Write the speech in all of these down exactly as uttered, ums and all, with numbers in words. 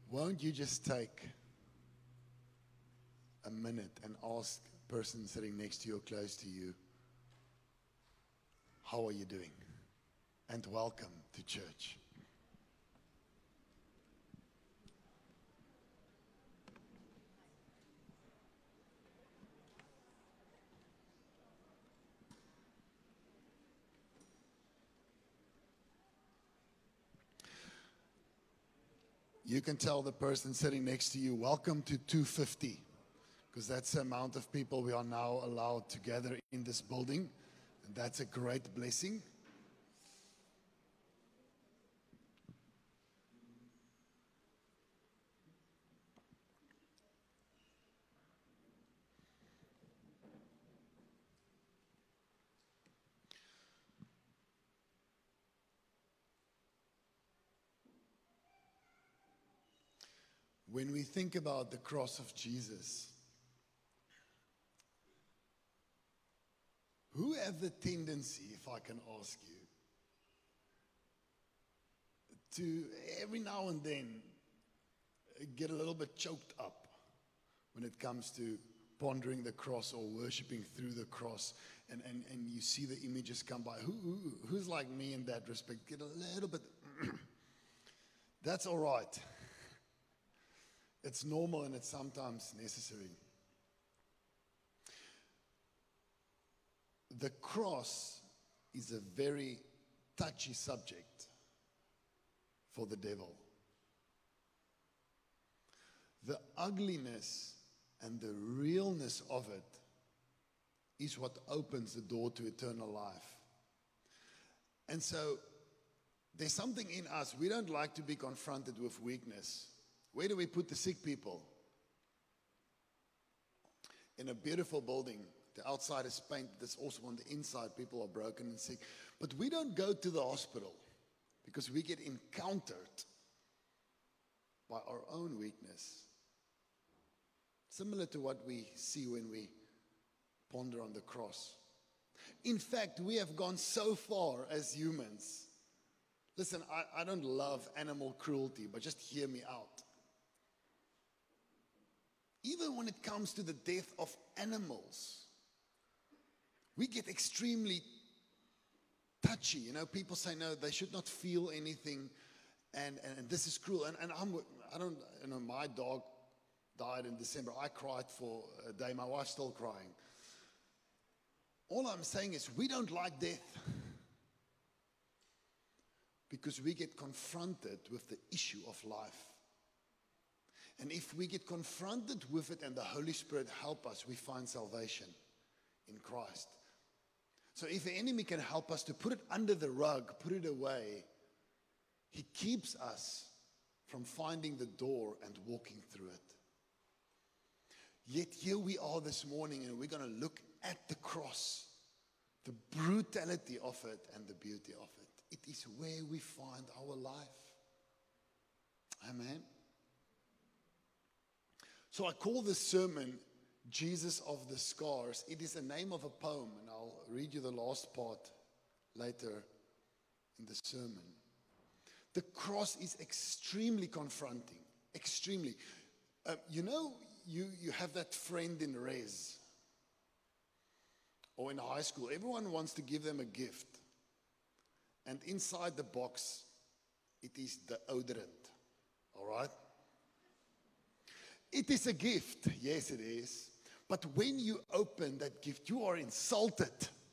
Won't you just take a minute and ask the person sitting next to you or close to you, how are you doing? And welcome to church. You can tell the person sitting next to you, welcome to two fifty, because that's the amount of people we are now allowed to gather in this building. And that's a great blessing. When we think about the cross of Jesus, who have the tendency, if I can ask you, to every now and then get a little bit choked up when it comes to pondering the cross or worshiping through the cross, and, and, and you see the images come by? Who, who Who's like me in that respect? Get a little bit, that's all right. It's normal and it's sometimes necessary. The cross is a very touchy subject for the devil. The ugliness and the realness of it is what opens the door to eternal life. And so there's something in us, we don't like to be confronted with weakness. Where do we put the sick people? In a beautiful building. The outside is painted. That's also on the inside. People are broken and sick. But we don't go to the hospital because we get encountered by our own weakness. Similar to what we see when we ponder on the cross. In fact, we have gone so far as humans. Listen, I, I don't love animal cruelty, but just hear me out. Even when it comes to the death of animals, we get extremely touchy. You know, people say, no, they should not feel anything, and, and, and this is cruel. And, and I'm, I don't, you know, my dog died in December. I cried for a day. My wife's still crying. All I'm saying is we don't like death because we get confronted with the issue of life. And if we get confronted with it and the Holy Spirit help us, we find salvation in Christ. So if the enemy can help us to put it under the rug, put it away, he keeps us from finding the door and walking through it. Yet here we are this morning, and we're going to look at the cross, the brutality of it and the beauty of it. It is where we find our life. Amen. So I call this sermon Jesus of the Scars. It is the name of a poem, and I'll read you the last part later in the sermon. The cross is extremely confronting, extremely. Uh, you know, you, you have that friend in res or in high school. Everyone wants to give them a gift. And inside the box, it is deodorant, all right? It is a gift, yes it is. But when you open that gift, you are insulted.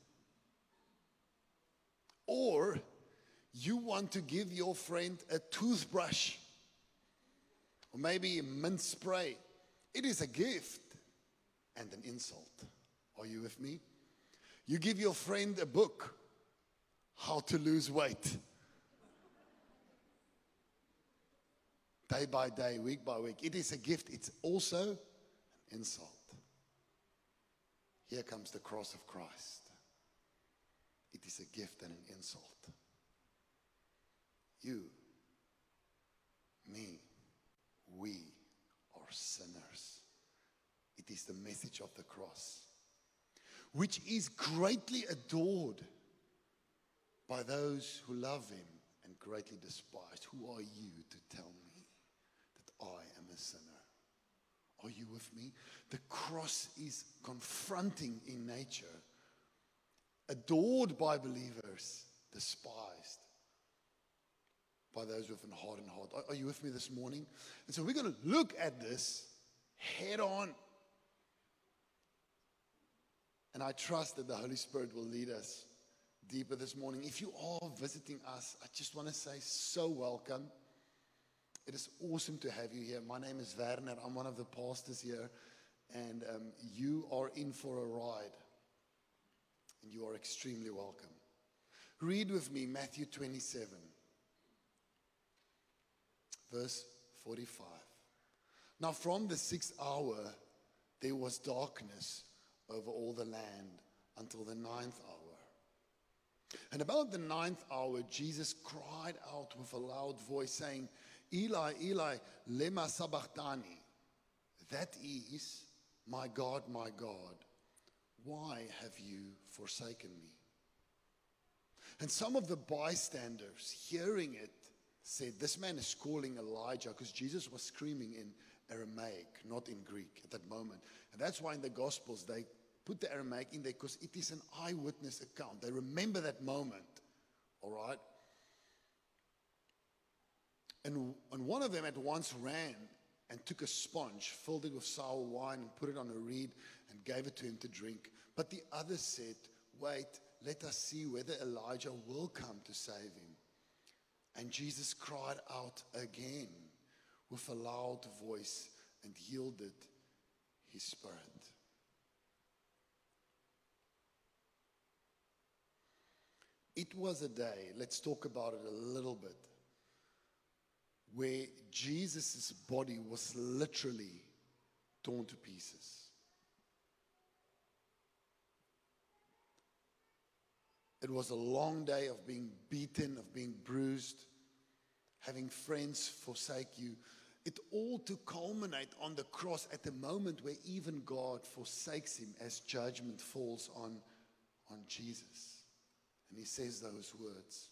Or you want to give your friend a toothbrush or maybe a mint spray. It is a gift and an insult. Are you with me? You give your friend a book, How to Lose Weight. Day by day, week by week. It is a gift. It's also an insult. Here comes the cross of Christ. It is a gift and an insult. You, me, we are sinners. It is the message of the cross, which is greatly adored by those who love him and greatly despised. Who are you to tell me that I am a sinner. Are you with me? The cross is confronting in nature, adored by believers, despised by those with a hardened heart. Are, are you with me this morning? And so we're going to look at this head on. And I trust that the Holy Spirit will lead us deeper this morning. If you are visiting us, I just want to say so welcome. It is awesome to have you here. My name is Werner. I'm one of the pastors here. And um, you are in for a ride. And you are extremely welcome. Read with me Matthew twenty-seven, verse forty-five. Now from the sixth hour, there was darkness over all the land until the ninth hour. And about the ninth hour, Jesus cried out with a loud voice, saying, Eli, Eli, lema sabachthani. That is, my God, my God, why have you forsaken me? And some of the bystanders, hearing it, said, this man is calling Elijah, because Jesus was screaming in Aramaic, not in Greek at that moment. And that's why in the Gospels they put the Aramaic in there, because it is an eyewitness account. They remember that moment, all right? And, and one of them at once ran and took a sponge, filled it with sour wine, and put it on a reed and gave it to him to drink. But the other said, wait, let us see whether Elijah will come to save him. And Jesus cried out again with a loud voice and yielded his spirit. It was a day, let's talk about it a little bit, where Jesus' body was literally torn to pieces. It was a long day of being beaten, of being bruised, having friends forsake you. It all to culminate on the cross at the moment where even God forsakes him as judgment falls on, on Jesus. And he says those words.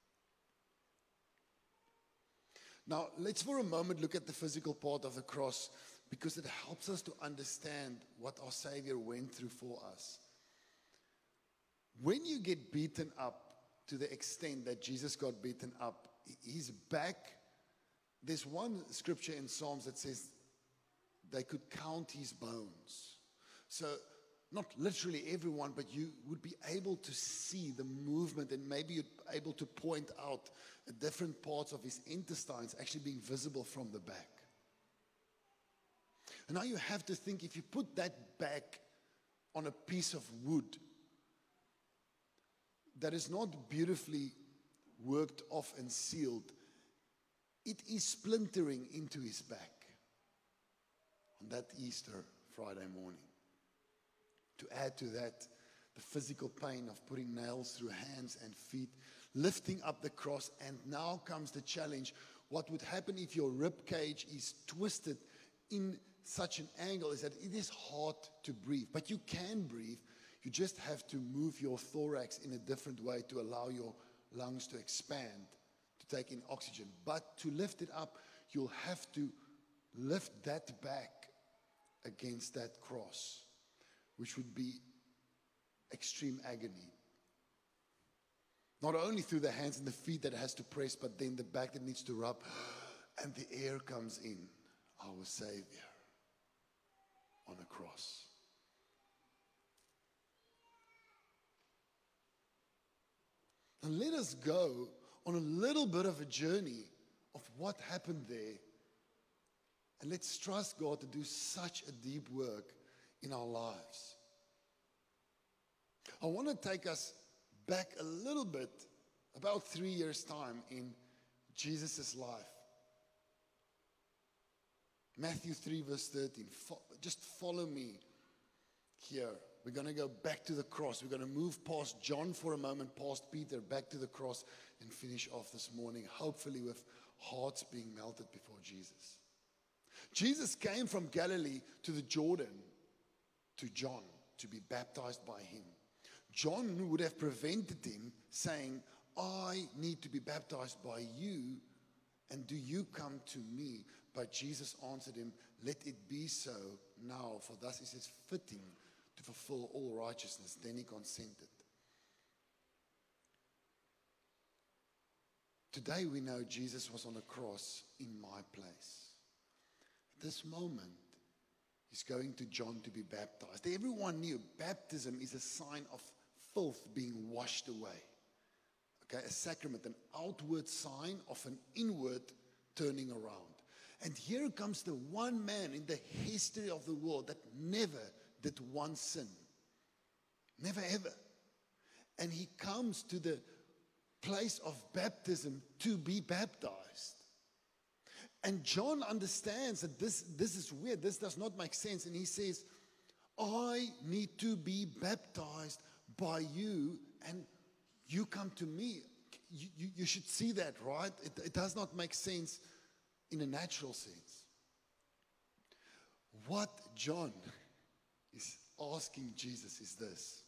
Now, let's for a moment look at the physical part of the cross, because it helps us to understand what our Savior went through for us. When you get beaten up to the extent that Jesus got beaten up, his back, there's one scripture in Psalms that says they could count his bones. So, not literally everyone, but you would be able to see the movement, and maybe you'd be able to point out different parts of his intestines actually being visible from the back. And now you have to think, if you put that back on a piece of wood that is not beautifully worked off and sealed, it is splintering into his back on that Easter Friday morning. To add to that, the physical pain of putting nails through hands and feet, lifting up the cross, and now comes the challenge. What would happen if your rib cage is twisted in such an angle is that it is hard to breathe. But you can breathe. You just have to move your thorax in a different way to allow your lungs to expand, to take in oxygen. But to lift it up, you'll have to lift that back against that cross, which would be extreme agony. Not only through the hands and the feet that it has to press, but then the back that needs to rub, and the air comes in, our Savior on a cross. And let us go on a little bit of a journey of what happened there. And let's trust God to do such a deep work in our lives. I want to take us back a little bit, about three years' time in Jesus' life. Matthew three, verse thirteen. Just follow me here. We're going to go back to the cross. We're going to move past John for a moment, past Peter, back to the cross, and finish off this morning, hopefully with hearts being melted before Jesus. Jesus came from Galilee to the Jordan to John to be baptized by him. John would have prevented him saying, I need to be baptized by you, And do you come to me? But Jesus answered him, let it be so now, for thus is it fitting to fulfill all righteousness. Then he consented. Today we know Jesus was on a cross in my place. At this moment, he's going to John to be baptized. Everyone knew baptism is a sign of filth being washed away. Okay, a sacrament, an outward sign of an inward turning around. And here comes the one man in the history of the world that never did one sin. Never ever. And he comes to the place of baptism to be baptized. And John understands that this, this is weird. This does not make sense. And he says, I need to be baptized by you, and you come to me. You, you, you should see that, right? It, it does not make sense in a natural sense. What John is asking Jesus is this: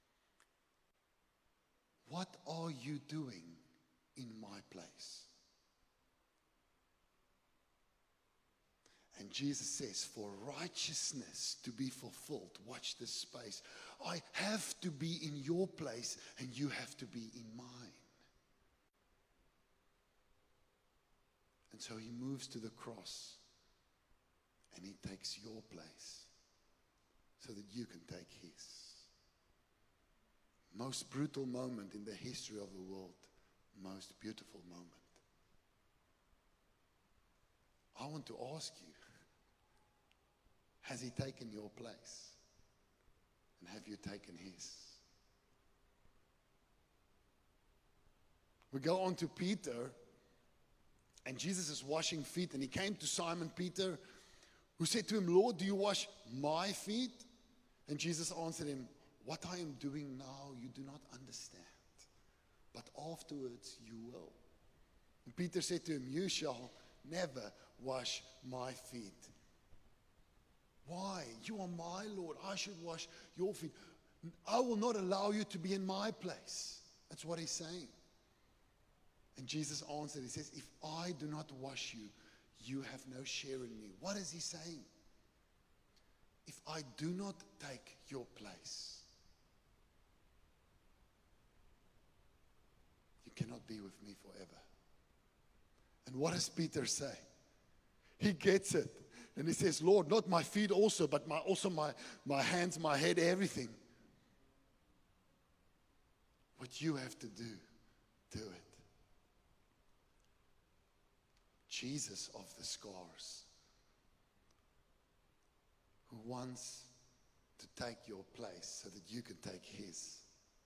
what are you doing in my place? And Jesus says, for righteousness to be fulfilled, watch this space, I have to be in your place and you have to be in mine. And so he moves to the cross and he takes your place so that you can take his. Most brutal moment in the history of the world, most beautiful moment. I want to ask you, has he taken your place? And have you taken his? We go on to Peter, and Jesus is washing feet, and he came to Simon Peter, who said to him, Lord, do you wash my feet? And Jesus answered him, what I am doing now you do not understand, but afterwards you will. And Peter said to him, you shall never wash my feet. Why? You are my Lord. I should wash your feet. I will not allow you to be in my place. That's what he's saying. And Jesus answered, he says, if I do not wash you, you have no share in me. What is he saying? If I do not take your place, you cannot be with me forever. And what does Peter say? He gets it. And he says, Lord, not my feet also, but my, also my, my hands, my head, everything. What you have to do, do it. Jesus of the scars, who wants to take your place so that you can take his.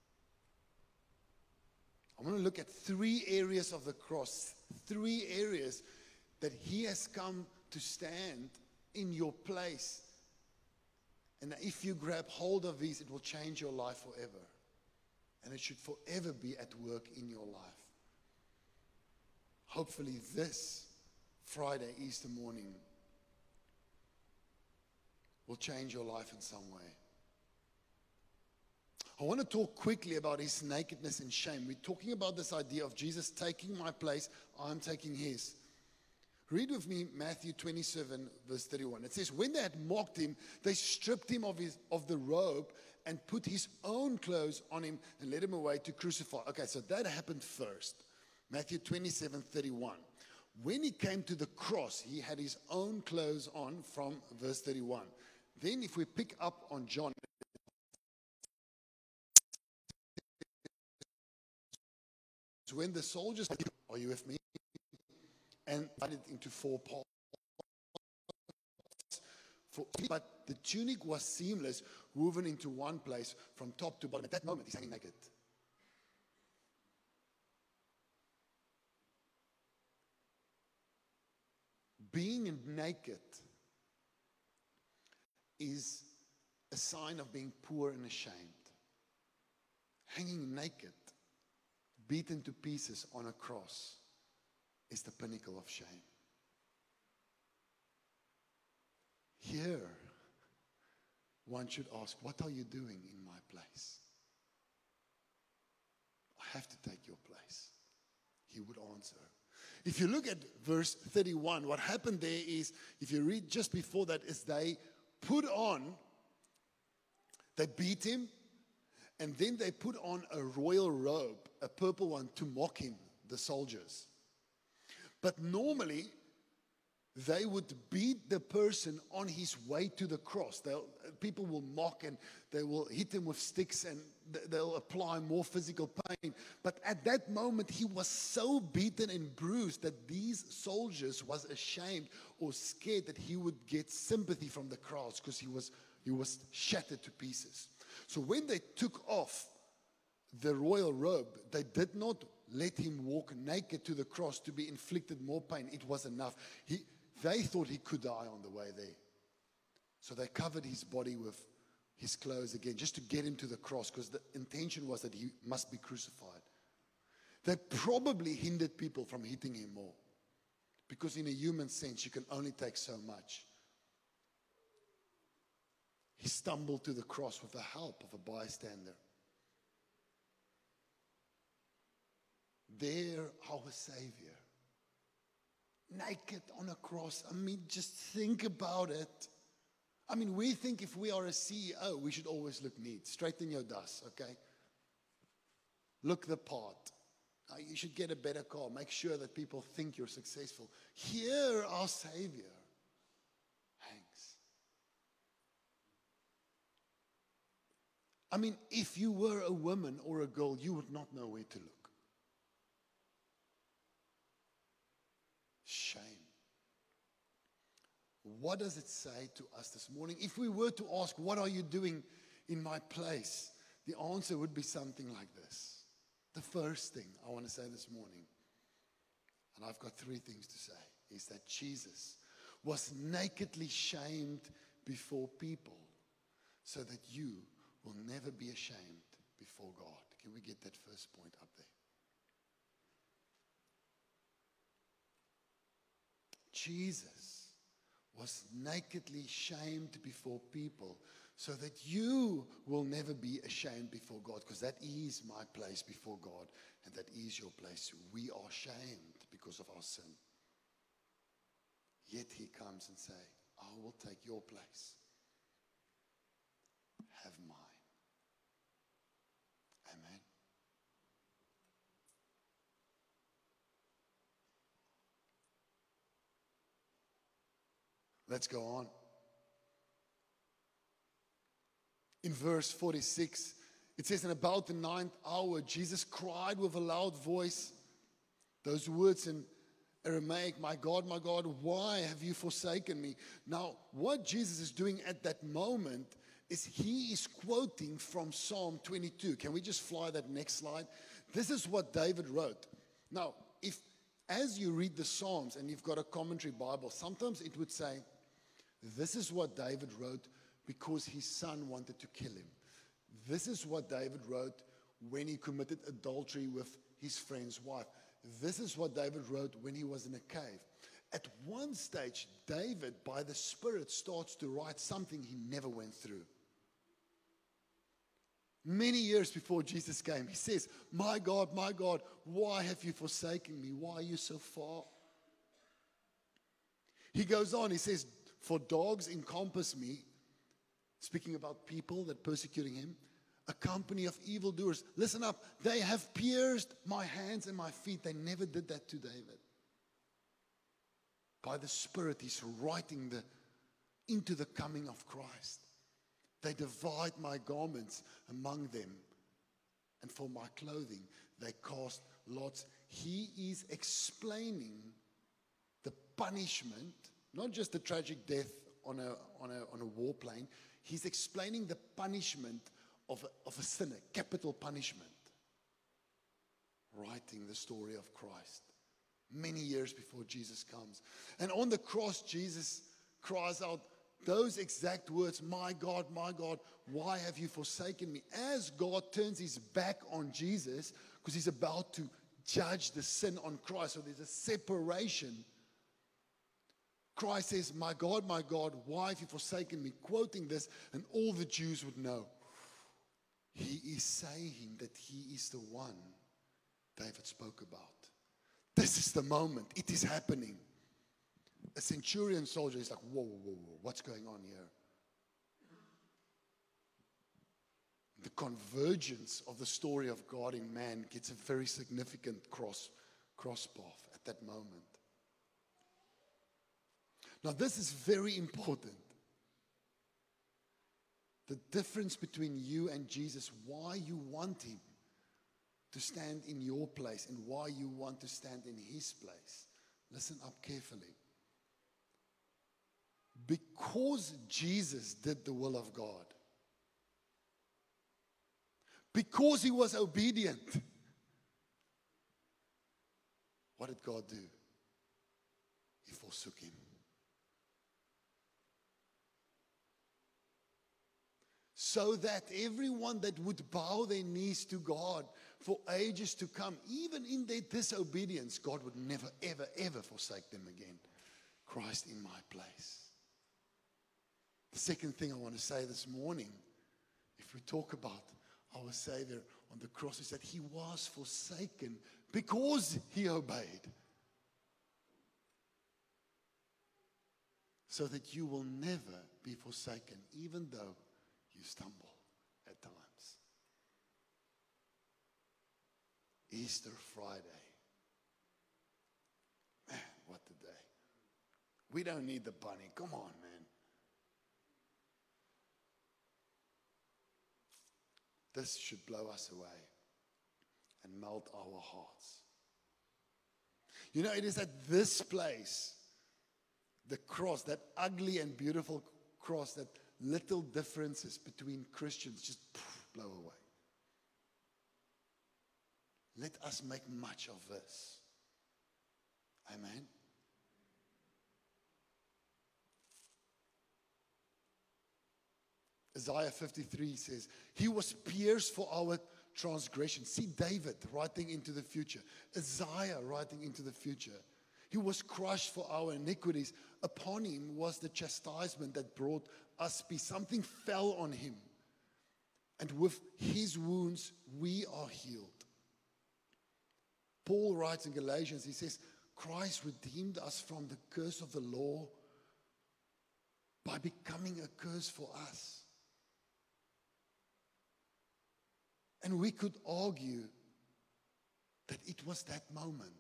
I want to look at three areas of the cross, three areas that he has come to stand in your place. And if you grab hold of these, it will change your life forever. And it should forever be at work in your life. Hopefully this Friday, Easter morning, will change your life in some way. I want to talk quickly about his nakedness and shame. We're talking about this idea of Jesus taking my place, I'm taking his. Read with me Matthew twenty-seven, verse thirty-one. It says, when they had mocked him, they stripped him of, his, of the robe and put his own clothes on him and led him away to crucify. Okay, so that happened first. Matthew twenty-seven, thirty-one. When he came to the cross, he had his own clothes on from verse thirty-one. Then if we pick up on John, when the soldiers, are you with me? And divided into four parts. For, but the tunic was seamless, woven into one place from top to bottom. At that moment, he's hanging naked. Being naked is a sign of being poor and ashamed. Hanging naked, beaten to pieces on a cross, is the pinnacle of shame. Here, one should ask, what are you doing in my place? I have to take your place. He would answer. If you look at verse thirty-one, what happened there is, if you read just before that, is they put on, they beat him, and then they put on a royal robe, a purple one, to mock him, the soldiers. But normally, they would beat the person on his way to the cross. They'll, people will mock and they will hit him with sticks and they'll apply more physical pain. But at that moment, he was so beaten and bruised that these soldiers was ashamed or scared that he would get sympathy from the crowds because he was, he was shattered to pieces. So when they took off the royal robe, they did not let him walk naked to the cross to be inflicted more pain. It was enough. He, they thought he could die on the way there. So they covered his body with his clothes again, just to get him to the cross, because the intention was that he must be crucified. They probably hindered people from hitting him more, because in a human sense, you can only take so much. He stumbled to the cross with the help of a bystander. There, our Savior, naked on a cross. I mean, just think about it. I mean, we think if we are a C E O, we should always look neat. Straighten your dust, okay? Look the part. Uh, you should get a better car. Make sure that people think you're successful. Here, our Savior hangs. I mean, if you were a woman or a girl, you would not know where to look. Shame. What does it say to us this morning? If we were to ask, what are you doing in my place? The answer would be something like this. The first thing I want to say this morning, and I've got three things to say, is that Jesus was nakedly shamed before people so that you will never be ashamed before God. Can we get that first point up there? Jesus was nakedly shamed before people so that you will never be ashamed before God, because that is my place before God and that is your place. We are shamed because of our sin. Yet he comes and says, I will take your place. Have mine. Amen. Let's go on. In verse forty-six, it says, and about the ninth hour, Jesus cried with a loud voice. Those words in Aramaic, my God, my God, why have you forsaken me? Now, what Jesus is doing at that moment is he is quoting from Psalm twenty-two. Can we just fly that next slide? This is what David wrote. Now, if as you read the Psalms and you've got a commentary Bible, sometimes it would say, this is what David wrote because his son wanted to kill him. This is what David wrote when he committed adultery with his friend's wife. This is what David wrote when he was in a cave. At one stage, David, by the Spirit, starts to write something he never went through. Many years before Jesus came, he says, my God, my God, why have you forsaken me? Why are you so far? He goes on, he says, for dogs encompass me, speaking about people that persecuting him, a company of evildoers. Listen up, they have pierced my hands and my feet. They never did that to David. By the Spirit, he's writing the into the coming of Christ. They divide my garments among them, and for my clothing they cast lots. He is explaining the punishment, not just the tragic death on a, on a, on a warplane. He's explaining the punishment of a, of a sinner, capital punishment. Writing the story of Christ many years before Jesus comes. And on the cross, Jesus cries out those exact words, my God, my God, why have you forsaken me? As God turns his back on Jesus, because he's about to judge the sin on Christ, so there's a separation. Christ says, my God, my God, why have you forsaken me? Quoting this, and all the Jews would know. He is saying that he is the one David spoke about. This is the moment. It is happening. A centurion soldier is like, whoa, whoa, whoa, whoa, what's going on here? The convergence of the story of God in man gets a very significant cross, cross path at that moment. Now, this is very important. The difference between you and Jesus, why you want him to stand in your place and why you want to stand in his place. Listen up carefully. Because Jesus did the will of God. Because he was obedient. What did God do? He forsook him. So that everyone that would bow their knees to God for ages to come, even in their disobedience, God would never, ever, ever forsake them again. Christ in my place. The second thing I want to say this morning, if we talk about our Savior on the cross, is that he was forsaken because he obeyed. So that you will never be forsaken, even though you stumble at times. Easter Friday. Man, what a day. We don't need the bunny. Come on, man. This should blow us away and melt our hearts. You know, it is at this place, the cross, that ugly and beautiful cross, that little differences between Christians just poof, blow away. Let us make much of this. Amen. Isaiah fifty-three says, he was pierced for our transgression. See David writing into the future. Isaiah writing into the future. He was crushed for our iniquities. Upon him was the chastisement that brought us peace. Something fell on him. And with his wounds, we are healed. Paul writes in Galatians, he says, Christ redeemed us from the curse of the law by becoming a curse for us. And we could argue that it was that moment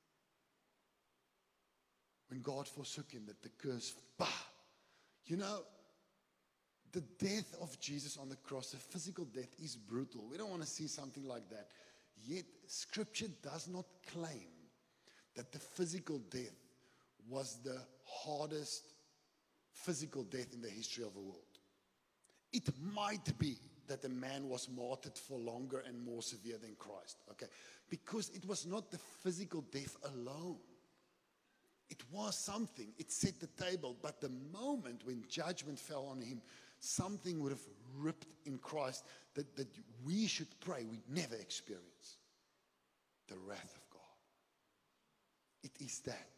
when God forsook him, that the curse, bah! You know, the death of Jesus on the cross, the physical death, is brutal. We don't want to see something like that. Yet, Scripture does not claim that the physical death was the hardest physical death in the history of the world. It might be that a man was martyred for longer and more severe than Christ, okay? Because it was not the physical death alone. It was something. It set the table. But the moment when judgment fell on him, something would have ripped in Christ that, that we should pray we never experience. The wrath of God. It is that.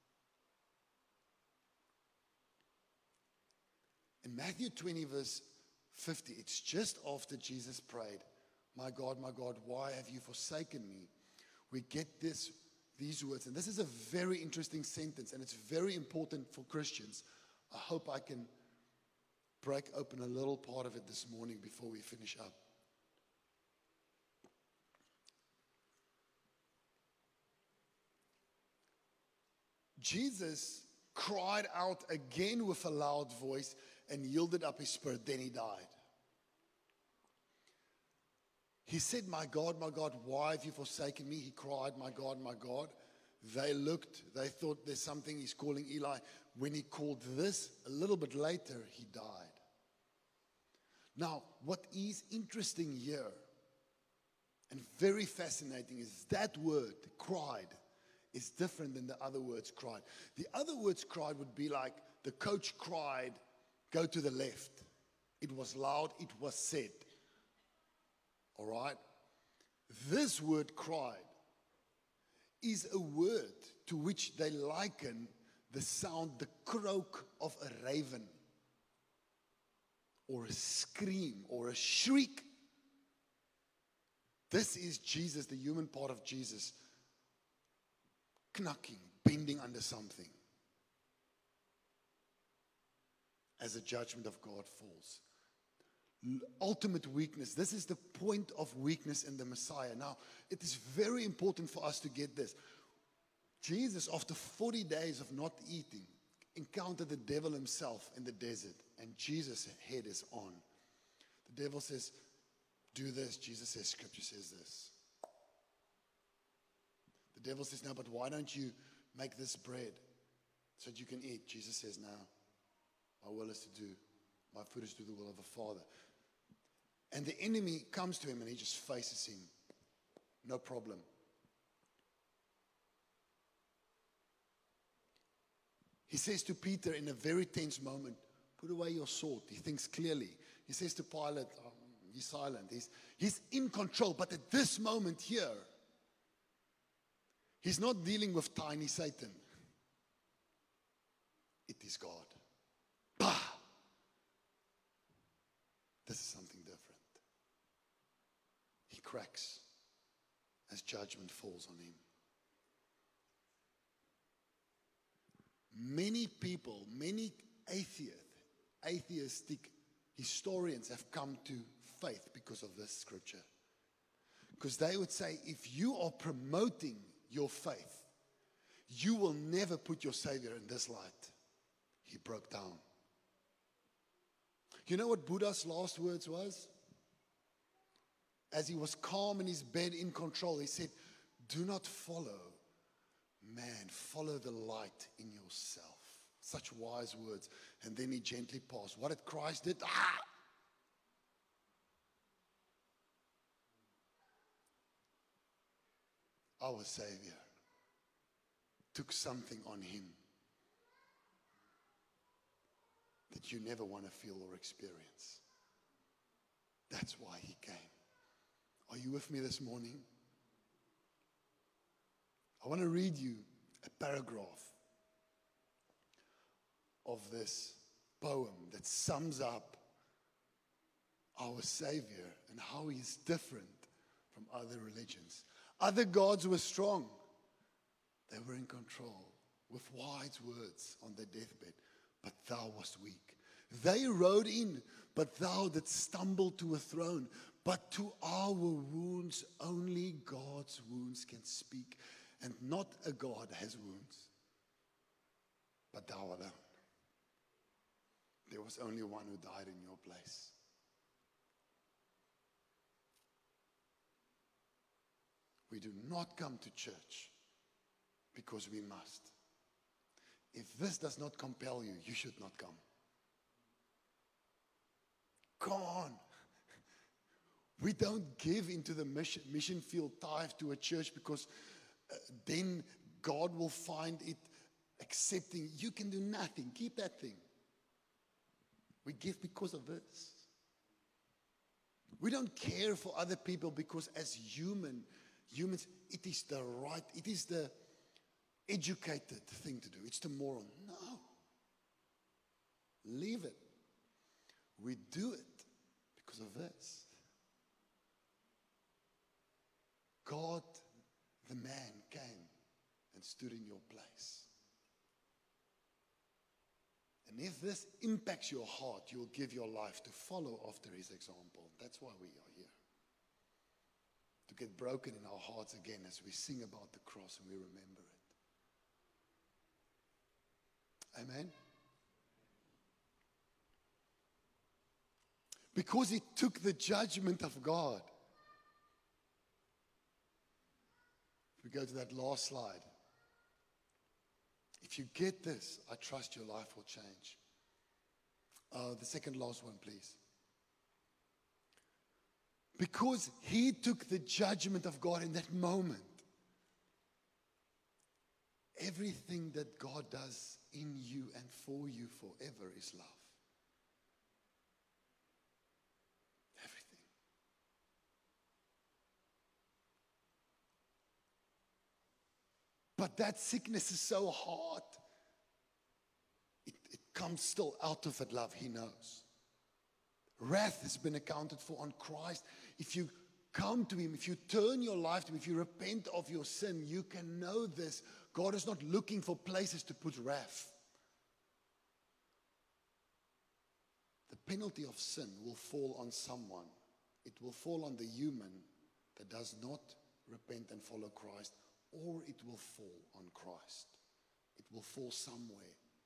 In Matthew twenty, verse fifty, it's just after Jesus prayed, my God, my God, why have you forsaken me? We get this, these words. And this is a very interesting sentence, and it's very important for Christians. I hope I can break open a little part of it this morning before we finish up. Jesus cried out again with a loud voice and yielded up his spirit. Then he died. He said, my God, my God, why have you forsaken me? He cried, my God, my God. They looked, they thought there's something he's calling Eli. When he called this, a little bit later, he died. Now, what is interesting here and very fascinating is that word, cried, is different than the other words, cried. The other words, cried, would be like the coach cried, go to the left. It was loud, it was said. All right? This word, cried, is a word to which they liken the sound, the croak of a raven, or a scream, or a shriek. This is Jesus, the human part of Jesus, knocking, bending under something, as the judgment of God falls. Ultimate weakness. This is the point of weakness in the Messiah. Now, it is very important for us to get this. Jesus, after forty days of not eating, encountered the devil himself in the desert, and Jesus' head is on. The devil says, do this. Jesus says, Scripture says this. The devil says, no, but why don't you make this bread so that you can eat? Jesus says, no, my will is to do, my food is to do the will of the Father. And the enemy comes to him and he just faces him. No problem. He says to Peter in a very tense moment, put away your sword. He thinks clearly. He says to Pilate, um, he's silent. He's, he's in control. But at this moment here, he's not dealing with tiny Satan. It is God. Bah! This is something different. He cracks as judgment falls on him. Many people, many atheist, atheistic historians have come to faith because of this scripture. Because they would say, if you are promoting your faith, you will never put your Savior in this light. He broke down. You know what Buddha's last words was? As he was calm in his bed, in control, he said, do not follow man, follow the light in yourself. Such wise words. And then he gently paused. What did Christ did? Ah! Our Savior took something on him that you never want to feel or experience. That's why he came. Are you with me this morning? I want to read you a paragraph of this poem that sums up our Savior and how he is different from other religions. Other gods were strong. They were in control with wise words on their deathbed, but thou wast weak. They rode in, but thou didst stumble to a throne. But to our wounds, only God's wounds can speak. And not a God has wounds, but thou alone. There was only one who died in your place. We do not come to church because we must. If this does not compel you, you should not come. Come on. We don't give into the mission, mission field tithe to a church because uh, then God will find it accepting. You can do nothing. Keep that thing. We give because of this. We don't care for other people because as human, humans, it is the right, it is the educated thing to do. It's the moral. No. Leave it. We do it because of this. God, the man, came and stood in your place. And if this impacts your heart, you will give your life to follow after his example. That's why we are here. To get broken in our hearts again as we sing about the cross and we remember it. Amen? Because he took the judgment of God. We go to that last slide. If you get this, I trust your life will change. Uh, the second last one, please. Because he took the judgment of God in that moment. Everything that God does in you and for you forever is love. But that sickness is so hard. It, it comes still out of that love, he knows. Wrath has been accounted for on Christ. If you come to Him, if you turn your life to Him, if you repent of your sin, you can know this. God is not looking for places to put wrath. The penalty of sin will fall on someone. It will fall on the human that does not repent and follow Christ, or it will fall on Christ. It will fall somewhere.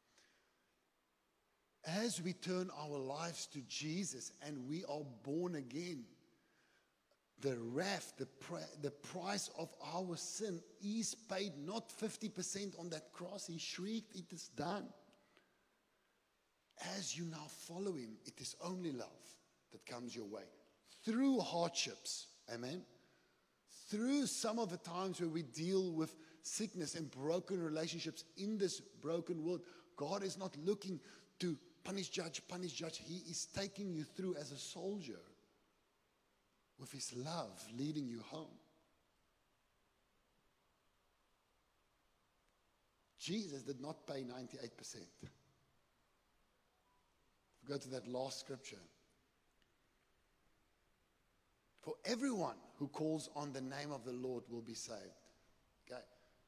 As we turn our lives to Jesus and we are born again, the wrath, the, pri- the price of our sin is paid, not fifty percent on that cross. He shrieked, it is done. As you now follow Him, it is only love that comes your way. Through hardships, amen? Through some of the times where we deal with sickness and broken relationships in this broken world, God is not looking to punish, judge, punish, judge. He is taking you through as a soldier with His love leading you home. Jesus did not pay ninety-eight percent. Go to that last scripture. For everyone who calls on the name of the Lord will be saved. Okay?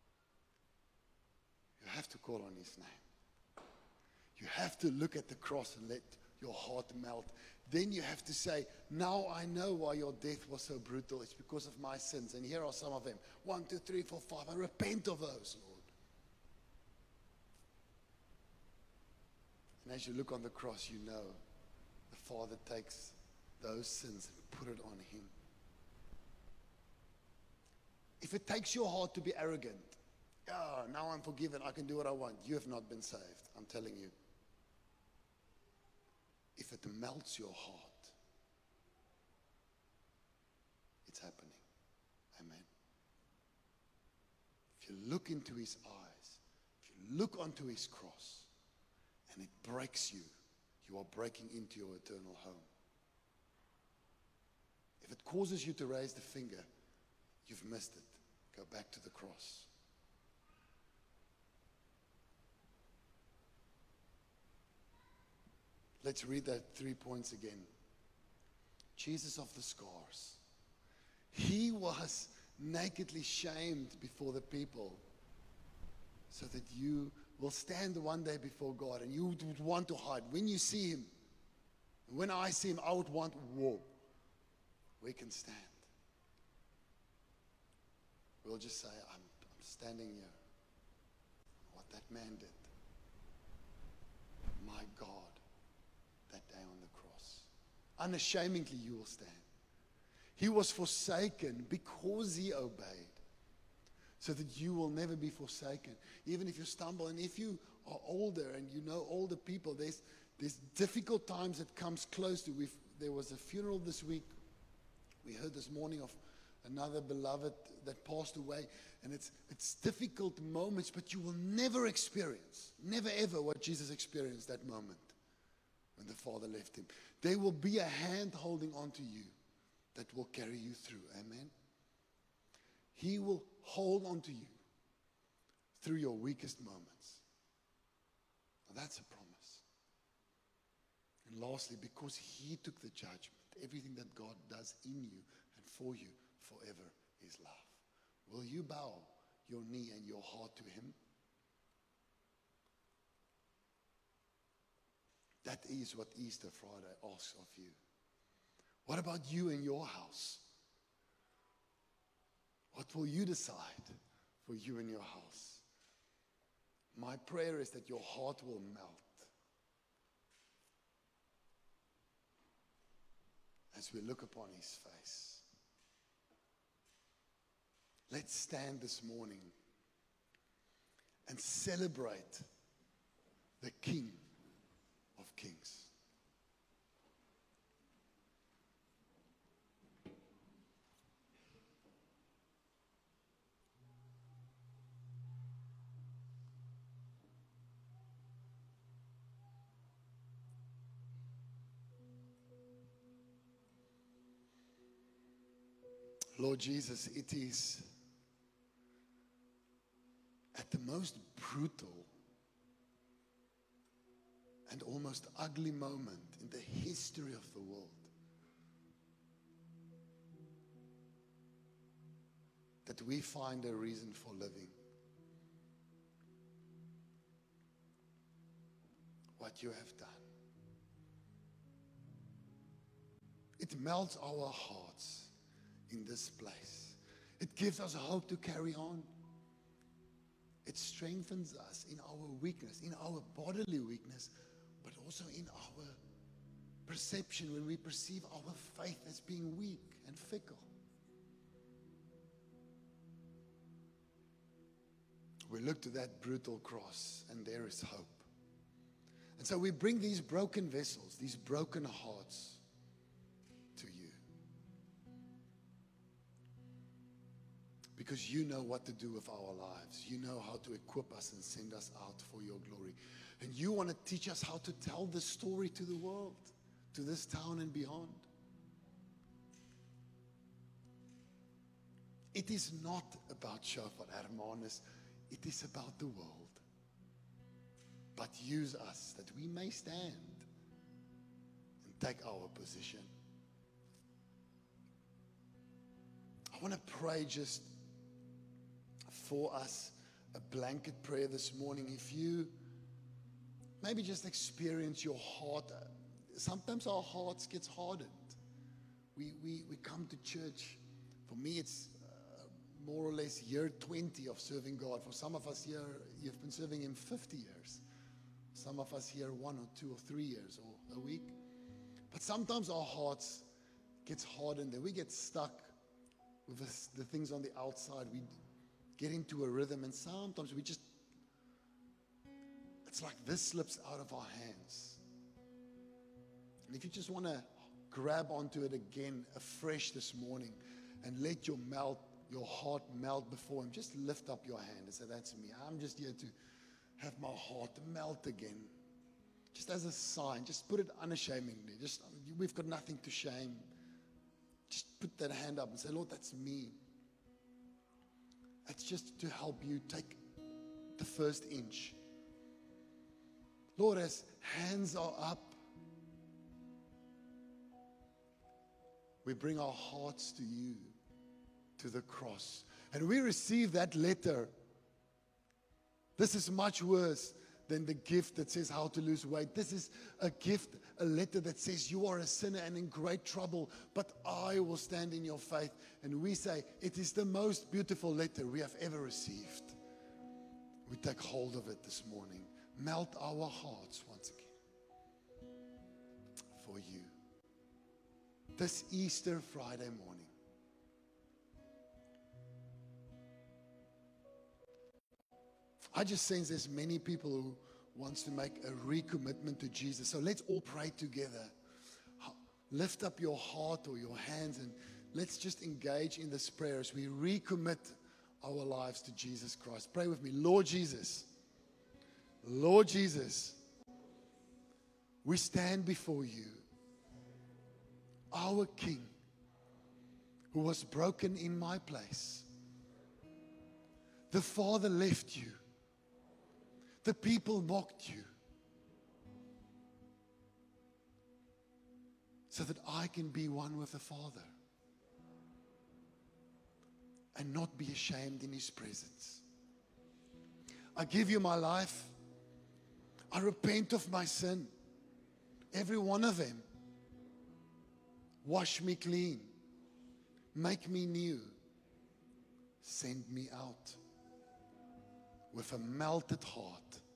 You have to call on His name. You have to look at the cross and let your heart melt. Then you have to say, now I know why your death was so brutal. It's because of my sins. And here are some of them. One, two, three, four, five. I repent of those, Lord. And as you look on the cross, you know the Father takes those sins and put it on Him. If it takes your heart to be arrogant, oh, now I'm forgiven, I can do what I want, you have not been saved, I'm telling you. If it melts your heart, it's happening. Amen. If you look into His eyes, if you look onto His cross, and it breaks you, you are breaking into your eternal home. If it causes you to raise the finger, you've missed it. Go back to the cross. Let's read that three points again. Jesus of the scars. He was nakedly shamed before the people so that you will stand one day before God and you would want to hide. When you see Him, when I see Him, I would want, whoa, we can stand. We'll just say, I'm, I'm standing here. What that man did. My God, that day on the cross. Unashamedly you will stand. He was forsaken because He obeyed. So that you will never be forsaken. Even if you stumble, and if you are older and you know older people, there's there's difficult times that comes close to. We've, there was a funeral this week. We heard this morning of another beloved that passed away. And it's it's difficult moments, but you will never experience, never ever what Jesus experienced that moment when the Father left Him. There will be a hand holding on to you that will carry you through. Amen. He will hold on to you through your weakest moments. Now that's a promise. And lastly, because He took the judgment, everything that God does in you and for you forever is love. Will you bow your knee and your heart to Him? That is what Easter Friday asks of you. What about you and your house? What will you decide for you and your house? My prayer is that your heart will melt as we look upon His face. Let's stand this morning and celebrate the King of Kings. Lord Jesus, it is at the most brutal and almost ugly moment in the history of the world that we find a reason for living. What you have done. It melts our hearts in this place. It gives us hope to carry on. It strengthens us in our weakness, in our bodily weakness, but also in our perception when we perceive our faith as being weak and fickle. We look to that brutal cross, and there is hope. And so we bring these broken vessels, these broken hearts to you. Because you know what to do with our lives. You know how to equip us and send us out for your glory. And you want to teach us how to tell this story to the world, to this town and beyond. It is not about Shofar Hermanus. It is about the world. But use us that we may stand and take our position. I want to pray just for us a blanket prayer this morning. If you maybe just experience your heart, sometimes our hearts get hardened. We, we, we come to church. For me, it's uh, more or less year twenty of serving God. For some of us here, you've been serving Him fifty years. Some of us here one or two or three years or a week. But sometimes our hearts gets hardened and we get stuck with this, the things on the outside. We get into a rhythm and sometimes we just, it's like this slips out of our hands. And if you just want to grab onto it again afresh this morning and let your melt, your heart melt before Him, just lift up your hand and say, that's me. I'm just here to have my heart melt again. Just as a sign, just put it unashamedly. Just, we've got nothing to shame. Just put that hand up and say, Lord, that's me. It's just to help you take the first inch. Lord, as hands are up, we bring our hearts to you, to the cross. And we receive that letter. This is much worse than the gift that says how to lose weight. This is a gift, a letter that says you are a sinner and in great trouble, but I will stand in your faith. And we say it is the most beautiful letter we have ever received. We take hold of it this morning. Melt our hearts once again for you. This Easter Friday morning. I just sense there's many people who wants to make a recommitment to Jesus. So let's all pray together. Lift up your heart or your hands and let's just engage in this prayer as we recommit our lives to Jesus Christ. Pray with me. Lord Jesus, Lord Jesus, we stand before you, our King, who was broken in my place. The Father left you. The people mocked you so that I can be one with the Father and not be ashamed in His presence. I give you my life. I repent of my sin, every one of them. Wash me clean. Make me new. Send me out with a melted heart